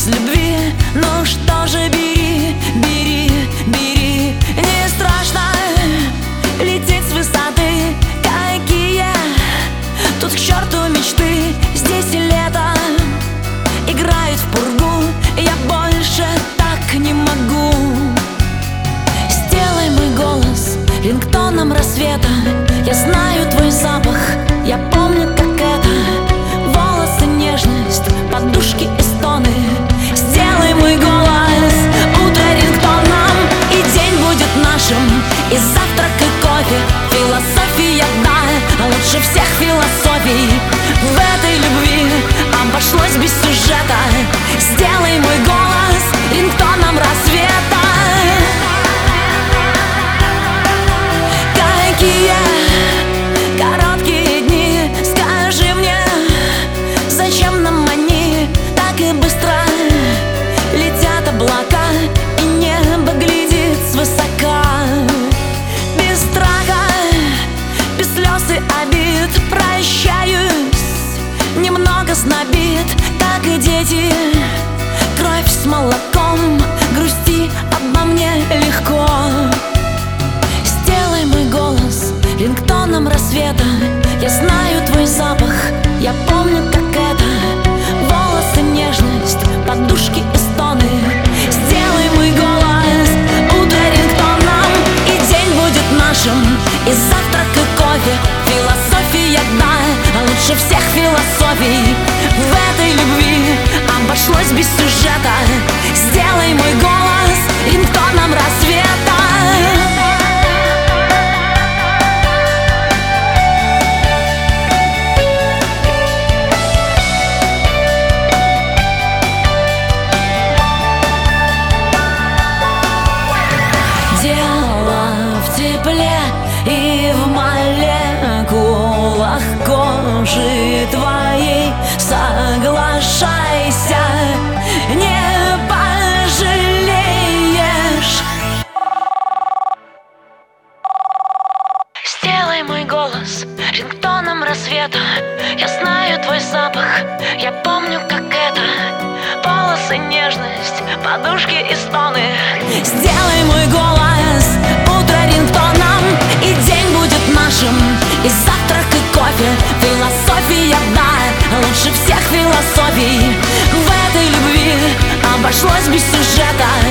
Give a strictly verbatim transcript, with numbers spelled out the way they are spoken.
без любви. Ну что же, бери, бери, бери. Не страшно лететь с высоты. Какие тут к черту мечты. Здесь и лето играет в пургу. Я больше так не могу. Сделай мой голос рингтоном рассвета. Я знаю твой запах, я помню, как это. Волосы, нежность, подушки и стоны. Сделай мой голос утро рингтоном, и день будет нашим, и завтрак, и кофе. Философия, да, лучше всех философий. В этой любви обошлось без сюжета. Сделай мой голос рингтоном рассвета. Какие короткие дни, скажи мне, зачем нам они так и быстро летят облака, и небо глядит свысока. Без страха, без слез и обид прощаюсь, немного знобит, как и дети. Кровь с молоком, грусти обо мне легко. Сделай мой голос рингтоном рассвета. Я знаю твой запах, я помню, как это. Волосы, нежность, подушки и стоны. Сделай мой голос утро рингтоном, и день будет нашим, и завтрак, и кофе. Философия, да, лучше всех философий. В этой любви обошлось без сюжета. Сделай мой голос рингтоном рассвета. И в молекулах кожи твоей соглашайся, не пожалеешь. Сделай мой голос рингтоном рассвета. Я знаю твой запах, я помню, как это. Волосы, нежность, подушки и стоны. Сделай мой голос утро рингтоном, и день будет нашим, и завтрак, и кофе. Философия, да, лучше всех философий. В этой любви обошлось без сюжета.